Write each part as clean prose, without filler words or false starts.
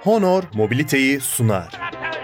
Honor mobiliteyi sunar.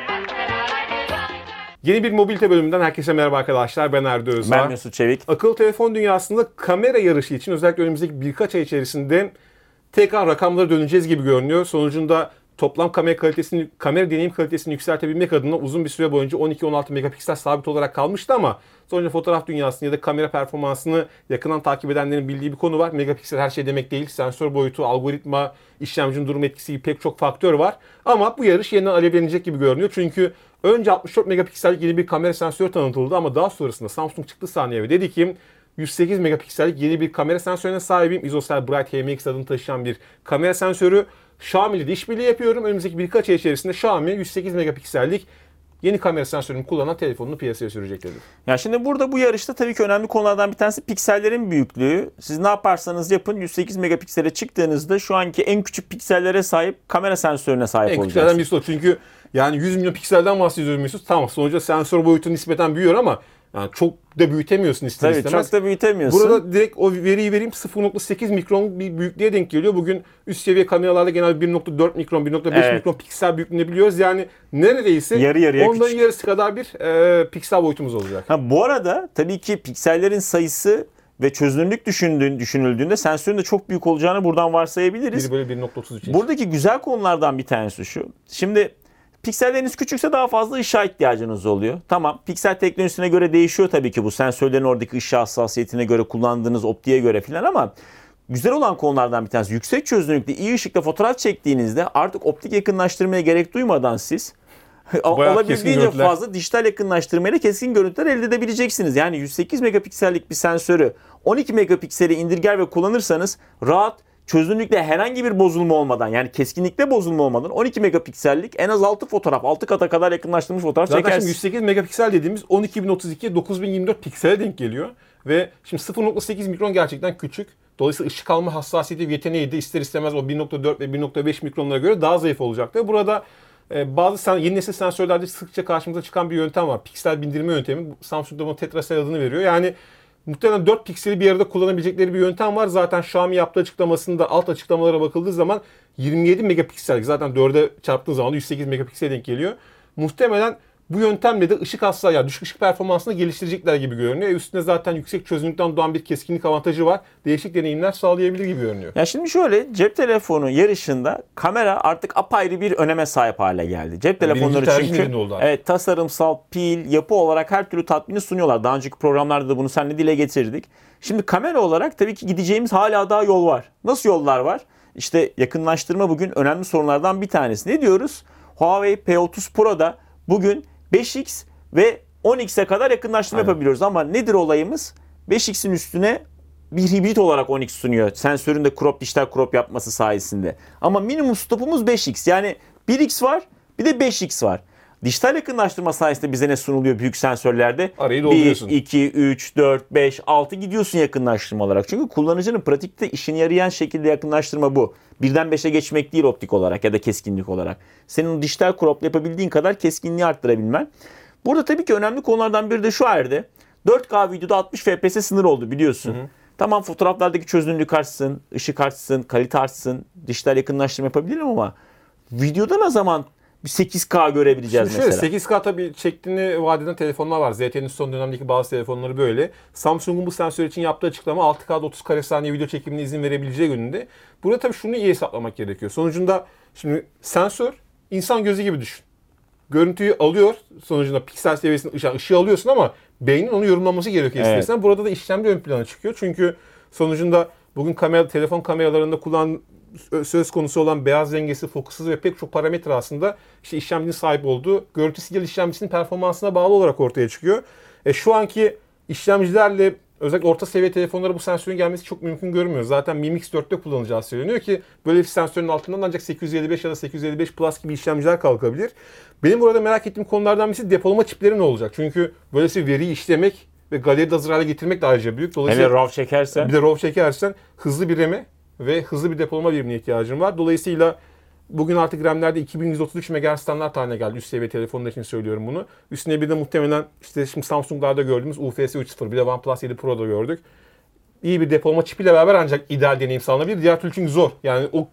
Yeni bir mobilite bölümünden herkese merhaba arkadaşlar. Ben Erdo Özağ. Ben Mesut Çevik. Akıllı telefon dünyasında kamera yarışı için özellikle önümüzdeki birkaç ay içerisinde tekrar rakamlara döneceğiz gibi görünüyor. Sonucunda toplam kamera deneyim kalitesini yükseltebilmek adına uzun bir süre boyunca 12-16 megapiksel sabit olarak kalmıştı ama sonuçta fotoğraf dünyasını ya da kamera performansını yakından takip edenlerin bildiği bir konu var. Megapiksel her şey demek değil. Sensör boyutu, algoritma, işlemcinin durum etkisi gibi pek çok faktör var. Ama bu yarış yeniden alevlenecek gibi görünüyor. Çünkü önce 64 megapiksellik yeni bir kamera sensörü tanıtıldı ama daha sonrasında Samsung çıktı sahneye ve dedi ki 108 megapiksellik yeni bir kamera sensörüne sahibim. ISOCELL Bright HMX adını taşıyan bir kamera sensörü. Xiaomi ile de işbirliği yapıyorum. Önümüzdeki birkaç ay içerisinde Xiaomi 108 megapiksellik yeni kamera sensörünü kullanan telefonunu piyasaya sürecek dedi. Ya şimdi burada bu yarışta tabii ki önemli konulardan bir tanesi piksellerin büyüklüğü. Siz ne yaparsanız yapın 108 megapiksele çıktığınızda şu anki en küçük piksellere sahip kamera sensörüne sahip olacaksınız. En küçüklerden birisi o. Çünkü yani 100 milyon pikselden bahsediyoruz Mesut. Tamam, sonuçta sensör boyutu nispeten büyüyor ama yani çok da büyütemiyorsun ister istemez. Tabii çok da büyütemiyorsun. Burada direkt o veriyi vereyim, 0.8 mikron bir büyüklüğe denk geliyor. Bugün üst seviye kameralarda genelde 1.4 mikron, 1.5 mikron piksel büyüklüğünde biliyoruz. Yani neredeyse yarıya ondan küçük. yarısı kadar bir piksel boyutumuz olacak. Bu arada tabii ki piksellerin sayısı ve çözünürlük düşünüldüğünde sensörün de çok büyük olacağını buradan varsayabiliriz. 1 bölü 1.33 Buradaki güzel konulardan bir tanesi şu. Şimdi pikselleriniz küçükse daha fazla ışığa ihtiyacınız oluyor. Tamam, piksel teknolojisine göre değişiyor tabii ki bu sensörlerin oradaki ışığa hassasiyetine göre, kullandığınız optiğe göre filan ama güzel olan konulardan bir tanesi yüksek çözünürlükte iyi ışıkta fotoğraf çektiğinizde artık optik yakınlaştırmaya gerek duymadan siz olabildiğince fazla dijital yakınlaştırmayla keskin görüntüler elde edebileceksiniz. Yani 108 megapiksellik bir sensörü 12 megapiksele indirger ve kullanırsanız rahat çözünürlükte herhangi bir bozulma olmadan, yani keskinlikte bozulma olmadan 12 megapiksellik en az 6 fotoğraf, 6 kata kadar yakınlaştırılmış fotoğraf zaten çekersiniz. Şimdi 108 megapiksel dediğimiz 12032'ye 9024 piksele denk geliyor. Ve şimdi 0.8 mikron gerçekten küçük. Dolayısıyla ışık alma hassasiyeti ve yeteneği de ister istemez o 1.4 ve 1.5 mikronlara göre daha zayıf olacaktır. Burada bazı yeni nesil sensörlerde sıkça karşımıza çıkan bir yöntem var. Piksel bindirme yöntemi. Samsung da buna Tetracell adını veriyor. Yani muhtemelen 4 pikseli bir arada kullanabilecekleri bir yöntem var. Zaten Xiaomi yaptığı açıklamasında alt açıklamalara bakıldığı zaman 27 megapiksellik, zaten 4'e çarptığın zaman 108 megapiksele denk geliyor. Muhtemelen bu yöntemle de ışık hassasiyeti, yani düşük ışık performansını geliştirecekler gibi görünüyor. Üstünde zaten yüksek çözünürlükten doğan bir keskinlik avantajı var. Değişik deneyimler sağlayabilir gibi görünüyor. Ya şimdi şöyle, cep telefonu yarışında kamera artık apayrı bir öneme sahip hale geldi. Cep telefonları çünkü tasarımsal, pil, yapı olarak her türlü tatmini sunuyorlar. Daha önceki programlarda da bunu seninle dile getirdik. Şimdi kamera olarak tabii ki gideceğimiz hala daha yol var. Nasıl yollar var? İşte yakınlaştırma bugün önemli sorunlardan bir tanesi. Ne diyoruz? Huawei P30 Pro'da bugün 5x ve 10x'e kadar yakınlaştırma yapabiliyoruz. Ama nedir olayımız? 5x'in üstüne bir hibrit olarak 10x sunuyor. Sensörün de dijital crop yapması sayesinde. Ama minimum stopumuz 5x. Yani 1x var, bir de 5x var. Dijital yakınlaştırma sayesinde bize ne sunuluyor büyük sensörlerde? Arayı dolduruyorsun. 1, 2, 3, 4, 5, 6 gidiyorsun yakınlaştırma olarak. Çünkü kullanıcının pratikte işine yarayan şekilde yakınlaştırma bu. Birden 5'e geçmek değil optik olarak ya da keskinlik olarak. Senin dijital crop yapabildiğin kadar keskinliği arttırabilmen. Burada tabii ki önemli konulardan biri de şu Erdi. 4K videoda 60 FPS sınır oldu biliyorsun. Tamam, fotoğraflardaki çözünürlük artsın, ışık artsın, kalite artsın, dijital yakınlaştırma yapabilirim ama videoda ne zaman bir 8K görebileceğiz şimdi mesela? 8K tabii çektiğini vaat eden telefonlar var. ZTE'nin son dönemdeki bazı telefonları böyle. Samsung'un bu sensör için yaptığı açıklama 6K'da 30 kare saniye video çekimine izin verebileceği yönünde. Burada tabii şunu iyi hesaplamak gerekiyor. Sonucunda şimdi sensör insan gözü gibi düşün. Görüntüyü alıyor, sonucunda piksel seviyesinde ışığı alıyorsun ama beynin onu yorumlaması gerekiyor istersen. Evet. Burada da işlemci ön plana çıkıyor. Çünkü sonucunda bugün telefon kameralarında söz konusu olan beyaz dengesi, fokus hızı ve pek çok parametre aslında işte işlemcinin sahip olduğu görüntü sinyal işlemcisinin performansına bağlı olarak ortaya çıkıyor. Şu anki işlemcilerle özellikle orta seviye telefonlara bu sensörün gelmesi çok mümkün görünmüyor. Zaten Mi Mix 4'te kullanacağı söyleniyor ki böyle bir sensörün altından ancak 855 ya da 855 Plus gibi işlemciler kalkabilir. Benim burada merak ettiğim konulardan birisi depolama çipleri ne olacak? Çünkü böylesi veriyi işlemek ve galeride hazır hale getirmek de ayrıca büyük. Dolayısıyla hele RAW çekersen. Bir de RAW çekersen hızlı bir RAM'e ve hızlı bir depolama birimine ihtiyacın var. Dolayısıyla bugün artık RAM'lerde 2133 MHz standart haline geldi. Üst seviye telefonlar için söylüyorum bunu. Üstüne bir de muhtemelen işte şimdi Samsung'larda gördüğümüz UFS 3.0, bir de OnePlus 7 Pro'da gördük. İyi bir depolama çipiyle beraber ancak ideal deneyim sağlanabilir. Diğer türlü çünkü zor. Yani o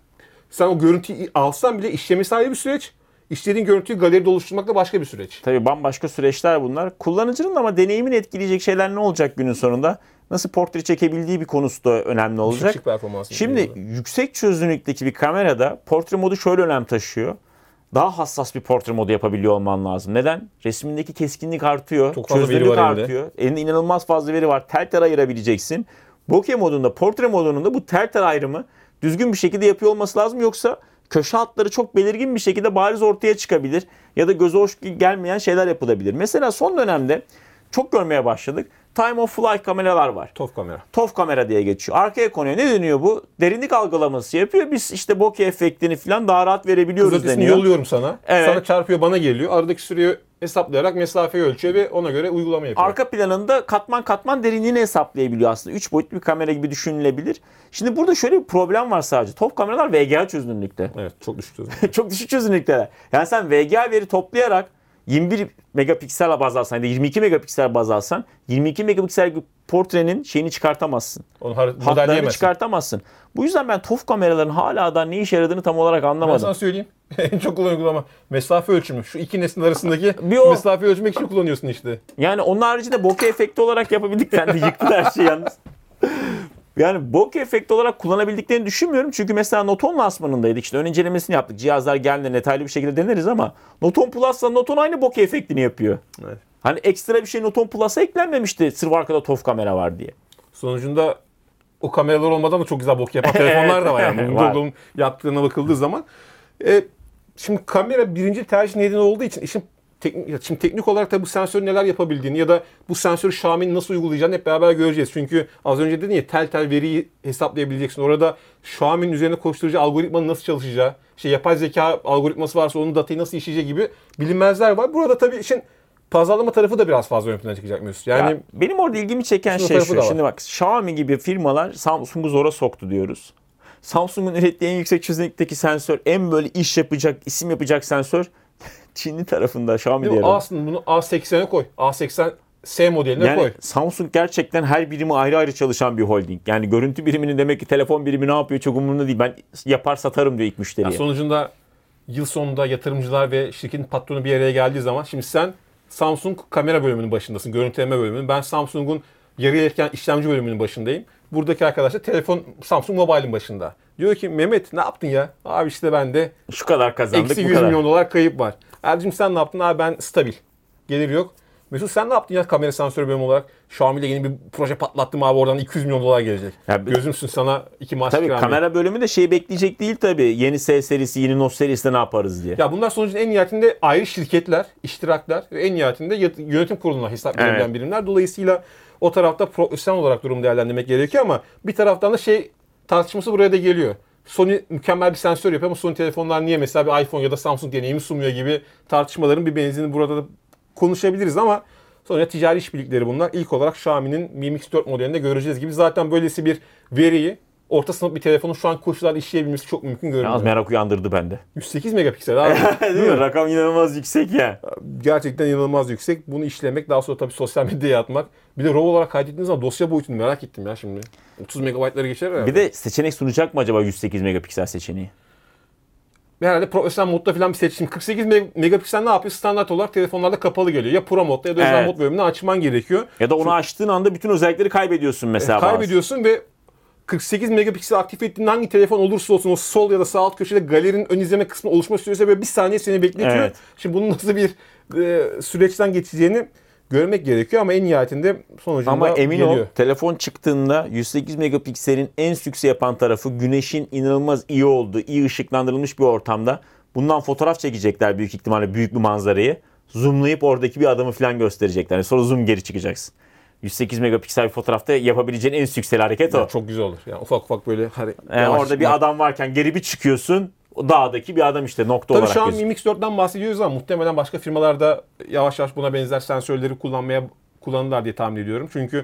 Sen o görüntüyü alsan bile işlemesi ayrı bir süreç. İstediğin görüntüyü galeride oluşturmak da başka bir süreç. Tabii bambaşka süreçler bunlar. Kullanıcının ama deneyimini etkileyecek şeyler ne olacak günün sonunda? Nasıl portre çekebildiği bir konusu da önemli olacak. Şimdi yüksek çözünürlükteki bir kamerada portre modu şöyle önem taşıyor. Daha hassas bir portre modu yapabiliyor olman lazım. Neden? Resmindeki keskinlik artıyor, çözünürlük artıyor. Elinde inanılmaz fazla veri var. Tel tel ayırabileceksin. Bokeh modunda, portre modunun da bu tel tel ayrımı düzgün bir şekilde yapıyor olması lazım. Yoksa köşe hatları çok belirgin bir şekilde bariz ortaya çıkabilir. Ya da göze hoş gelmeyen şeyler yapılabilir. Mesela son dönemde çok görmeye başladık. Time of flight kameralar var. TOF kamera. TOF kamera diye geçiyor. Arkaya konuyor. Ne deniyor bu? Derinlik algılaması yapıyor. Biz işte bokeh efektini falan daha rahat verebiliyoruz deniyor. Kızılötesini yolluyorum sana. Evet. Sana çarpıyor, bana geliyor. Aradaki süreyi hesaplayarak mesafeyi ölçüyor ve ona göre uygulama yapıyor. Arka planında katman katman derinliğini hesaplayabiliyor aslında. 3 boyutlu bir kamera gibi düşünülebilir. Şimdi burada şöyle bir problem var sadece. TOF kameralar VGA çözünürlükte. Evet, çok düşük çözünürlükte. Çok düşük çözünürlükteler. Yani sen VGA veri toplayarak 21 megapiksel baz alsan ya da 22 megapiksel baz alsan 22 megapiksel portrenin şeyini çıkartamazsın. Hatlarını çıkartamazsın. Bu yüzden ben TOF kameraların hala da ne işe yaradığını tam olarak anlamadım. Ben sana söyleyeyim. En çok kullanılan uygulama mesafe ölçümü. Şu iki nesne arasındaki mesafe ölçmek için kullanıyorsun işte. Yani onun haricinde bokeh efekti olarak yapabildikten de yıktılar her şeyi yalnız. Yani bokeh efekti olarak kullanabildiklerini düşünmüyorum. Çünkü mesela Noton lansmanındaydık. İşte ön incelemesini yaptık. Cihazlar geldiğinde detaylı bir şekilde deneriz ama Noton Plus'la Noton aynı bokeh efektini yapıyor. Evet. Hani ekstra bir şey Noton Plus'a eklenmemişti. Sırf arkada TOF kamera var diye. Sonucunda o kameralar olmadan da çok güzel bokeh yapan telefonlar da var yani. Google'un yaptığına bakıldığı zaman. Şimdi kamera birinci tercih nedeni olduğu için şimdi teknik olarak da bu sensörün neler yapabildiğini ya da bu sensörü Xiaomi'nin nasıl uygulayacağını hep beraber göreceğiz. Çünkü az önce dedin ya tel tel veriyi hesaplayabileceksin. Orada Xiaomi'nin üzerine koşturucu algoritmanın nasıl çalışacağı, yapay zeka algoritması varsa onun datayı nasıl işleyeceği gibi bilinmezler var. Burada tabii işin pazarlama tarafı da biraz fazla ön plana çıkacak Mesut. Yani ya, benim orada ilgimi çeken şey şu. Şimdi bak Xiaomi gibi firmalar Samsung'u zora soktu diyoruz. Samsung'un ürettiği en yüksek çözünürlükteki sensör, en böyle iş yapacak, isim yapacak sensör Çinli tarafında Xiaomi diye. Aslında bunu A80'e koy. A80 S modeline koy. Samsung gerçekten her birimi ayrı ayrı çalışan bir holding. Yani görüntü biriminin demek ki telefon birimi ne yapıyor çok umurumda değil. Ben yapar satarım diyor ilk müşteriye. Sonucunda yıl sonunda yatırımcılar ve şirketin patronu bir araya geldiği zaman şimdi sen Samsung kamera bölümünün başındasın. Görüntüleme bölümünün. Ben Samsung'un yarı iletken işlemci bölümünün başındayım. Buradaki arkadaşlar Samsung Mobile'in başında. Diyor ki Mehmet ne yaptın ya? Abi işte ben de şu kadar kazandık. Eksi 100 milyon dolar kayıp var. Ercim sen ne yaptın? Abi ben stabil. Gelir yok. Mesut sen ne yaptın ya kamera sensörü bölümü olarak? Xiaomi ile yeni bir proje patlattım abi oradan 200 milyon dolar gelecek. Ya gözümsün sana 2 maaş tabii kamera bölümü de bekleyecek değil tabii. Yeni S serisi, yeni Note serisi ne yaparız diye. Ya bunlar sonucunda en nihayetinde ayrı şirketler, iştirakler ve en nihayetinde yönetim kuruluna hesap verilen birimler. Dolayısıyla o tarafta profesyonel olarak durum değerlendirmek gerekiyor ama bir taraftan da tartışması buraya da geliyor. Sony mükemmel bir sensör yapıyor ama Sony telefonlar niye mesela bir iPhone ya da Samsung deneyimi sunmuyor gibi tartışmaların bir benzerini burada da konuşabiliriz ama sonra ticari işbirlikleri bunlar. İlk olarak Xiaomi'nin Mi Mix 4 modelinde göreceğiz gibi. Zaten böylesi bir veriyi orta sınıf bir telefonun şu an koşullarda işleyebilmesi çok mümkün görünüyor. Az merak uyandırdı bende. 108 megapiksel abi. Değil mi? Rakam inanılmaz yüksek ya. Gerçekten inanılmaz yüksek. Bunu işlemek, daha sonra tabii sosyal medyaya atmak. Bir de RAW olarak kaydettiğiniz zaman dosya boyutunu merak ettim ya şimdi. 30 megabaytları geçer herhalde. Bir de seçenek sunacak mı acaba 108 megapiksel seçeneği? Herhalde profesyonel modda falan bir seçim. 48 megapiksel ne yapıyor? Standart olarak telefonlarda kapalı geliyor. Ya Pro modda ya da özel mod bölümünü açman gerekiyor. Ya da onu açtığın anda bütün özellikleri kaybediyorsun mesela. Kaybediyorsun ve 48 megapiksel aktif ettiğin hangi telefon olursa olsun o sol ya da sağ alt köşede galerinin ön izleme kısmı oluşma süresi böyle bir saniye seni bekletiyor. Evet. Şimdi bunun nasıl bir süreçten geçeceğini görmek gerekiyor ama en nihayetinde sonucunda ama emin geliyor. ol telefon çıktığında 108 megapikselin en sükse yapan tarafı güneşin inanılmaz iyi olduğu, iyi ışıklandırılmış bir ortamda bundan fotoğraf çekecekler büyük ihtimalle büyük bir manzarayı. Zoomlayıp oradaki bir adamı falan gösterecekler. Yani sonra zoom geri çıkacaksın. 108 megapiksel bir fotoğrafta yapabileceğin en sükseli hareket o. Çok güzel olur. Yani ufak ufak böyle orada bir adam varken geri bir çıkıyorsun. O dağdaki bir adam işte nokta olarak gözüküyor. Tabii şu an Mi Mix 4'ten bahsediyoruz ama muhtemelen başka firmalarda yavaş yavaş buna benzer sensörleri kullanırlar diye tahmin ediyorum. Çünkü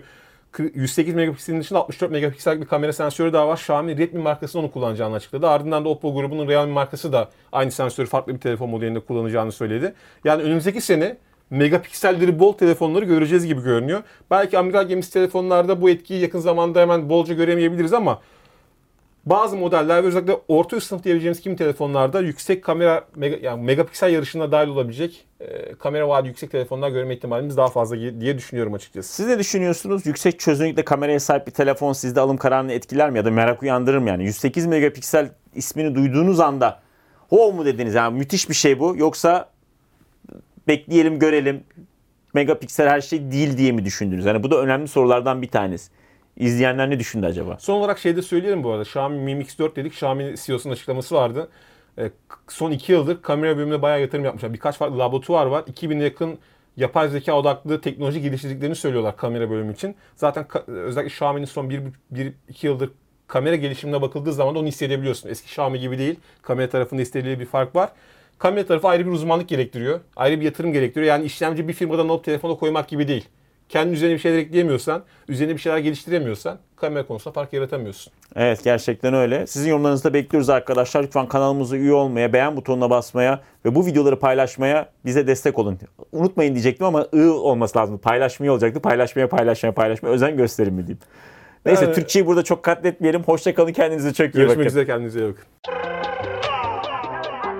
108 megapikselin dışında 64 megapiksel bir kamera sensörü daha var. Xiaomi Redmi markası onu kullanacağını açıkladı. Ardından da Oppo grubunun Realme markası da aynı sensörü farklı bir telefon modelinde kullanacağını söyledi. Yani önümüzdeki sene megapikselleri bol telefonları göreceğiz gibi görünüyor. Belki amiral gemisi telefonlarda bu etkiyi yakın zamanda hemen bolca göremeyebiliriz ama bazı modeller ve özellikle orta üst sınıf diyebileceğimiz kimi telefonlarda yüksek kamera, megapiksel yarışına dahil olabilecek kamera vaadi yüksek telefonlar görme ihtimalimiz daha fazla diye düşünüyorum açıkçası. Siz ne düşünüyorsunuz? Yüksek çözünürlükle kameraya sahip bir telefon sizde alım kararını etkiler mi ya da merak uyandırır mı yani? 108 megapiksel ismini duyduğunuz anda mu dediniz? Yani müthiş bir şey bu. Yoksa bekleyelim görelim, megapiksel her şey değil diye mi düşündünüz? Yani bu da önemli sorulardan bir tanesi. İzleyenler ne düşündü acaba? Son olarak de söyleyelim bu arada. Xiaomi Mi Mix 4 dedik. Xiaomi CEO'sunun açıklaması vardı. Son 2 yıldır kamera bölümüne bayağı yatırım yapmışlar. Birkaç farklı laboratuvar var. 2000'e yakın yapay zeka odaklı teknoloji geliştirdiklerini söylüyorlar kamera bölümü için. Zaten özellikle Xiaomi'nin son 1-2 yıldır kamera gelişimine bakıldığı zaman da onu hissedebiliyorsun. Eski Xiaomi gibi değil. Kamera tarafında istediği bir fark var. Kamera tarafı ayrı bir uzmanlık gerektiriyor. Ayrı bir yatırım gerektiriyor. Yani işlemci bir firmadan alıp telefona koymak gibi değil. Kendi üzerine bir şeyler ekleyemiyorsan, üzerine bir şeyler geliştiremiyorsan kamera konusunda fark yaratamıyorsun. Evet, gerçekten öyle. Sizin yorumlarınızı da bekliyoruz arkadaşlar. Lütfen kanalımıza üye olmaya, beğen butonuna basmaya ve bu videoları paylaşmaya bize destek olun. Unutmayın diyecektim ama olması lazım. Paylaşmaya olacaktı. Paylaşmaya özen gösterin mi diyeyim. Neyse, Türkçeyi burada çok katletmeyelim. Hoşça kalın, kendinize çok iyi bakın. Görüşmek üzere, kendinize iyi bakın.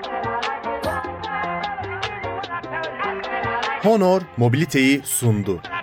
Honor mobiliteyi sundu.